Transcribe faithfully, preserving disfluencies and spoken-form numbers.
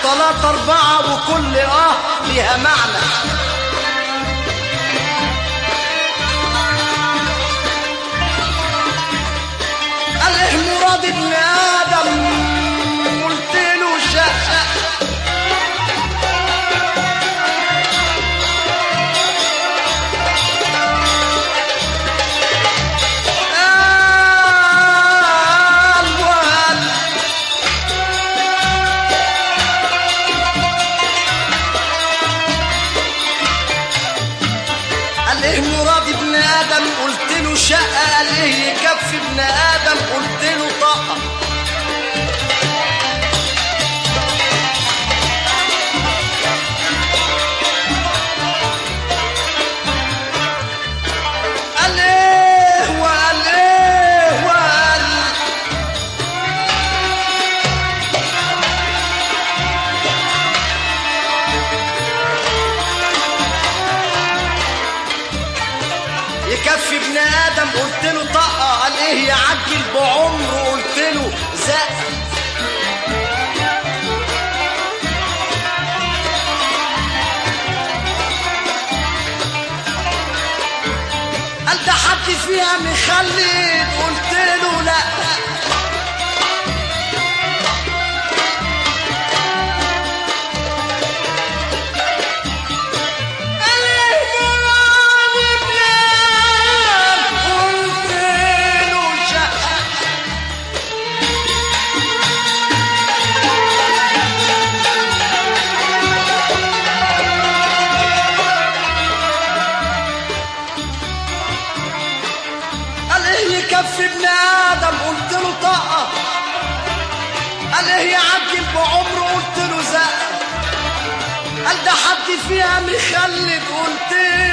تلاتة أربعة وكل آه ليها معنى. قال إيه مراد ابن آدم؟ قلت له شقة. قلت له شقة. قال ايه يكفي ابن آدم؟ قلت له طاقة. قال ايه وقال ايه وقال يكفي ابن آدم؟ قلت له طاقة. قال ايه يعجل بعمره؟ قلت له زق. قال ده حد فيها مخلد؟ قلت له لا. يكفي ابن آدم؟ قلت له طاقة. قال ايه يعجل بعمره؟ قلت له زق. قال ده حد فيها مخلد؟ قلت له